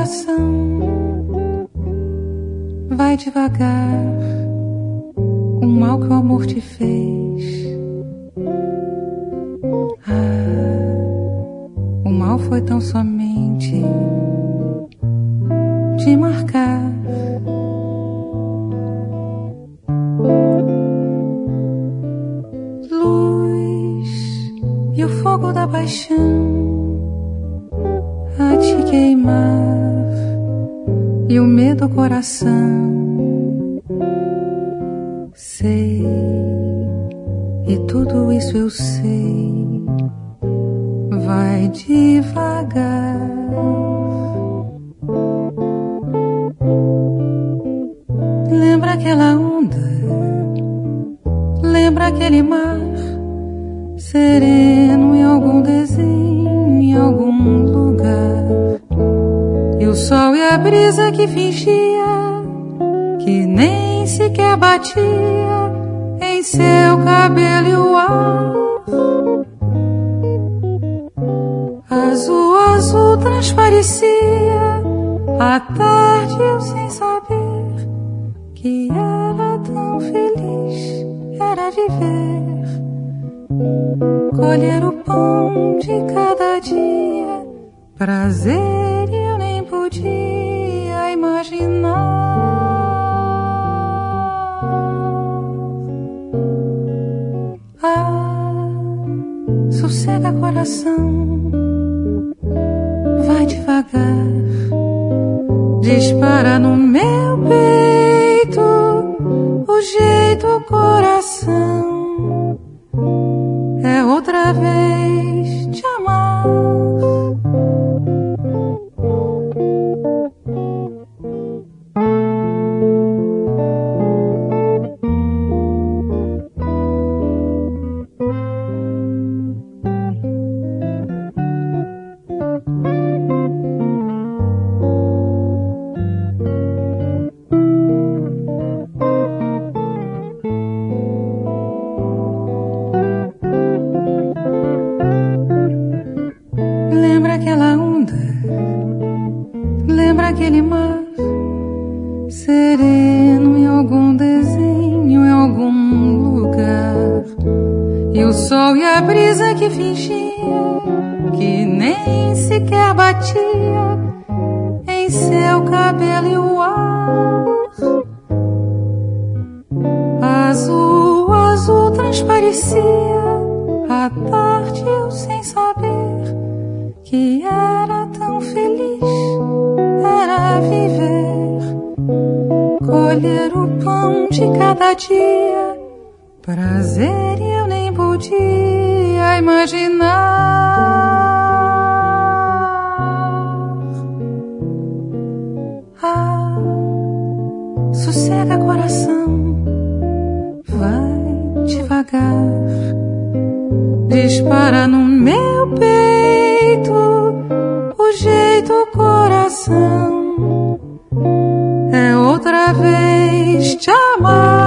coração, vai devagar, o mal que o amor te fez. O mal foi tão somente te marcar. Luz e o fogo da paixão a te queimar, e o medo coração. Sei, e tudo isso eu sei, vai devagar. Lembra aquela onda, lembra aquele mar sereno em algum desenho, em algum lugar. E o sol e a brisa que fingia que nem sequer batia em seu cabelo e o ar. Azul, azul transparecia a tarde, eu sem saber que era tão feliz, era viver, colher o pão de cada dia, prazer e eu nem podia imaginar. Sossega coração, vai devagar, dispara no meu peito o jeito coração, é outra vez te amar. Aquele mar sereno em algum desenho, em algum lugar. E o sol e a brisa que fingia que nem sequer batia em seu cabelo e o ar. Azul, azul transparecia a tarde, eu sem saber que era tão feliz, era viver, colher o pão de cada dia, prazer e eu nem podia imaginar. Sossega coração, vai devagar, dispara no meu peito o jeito coração, é outra vez te amar.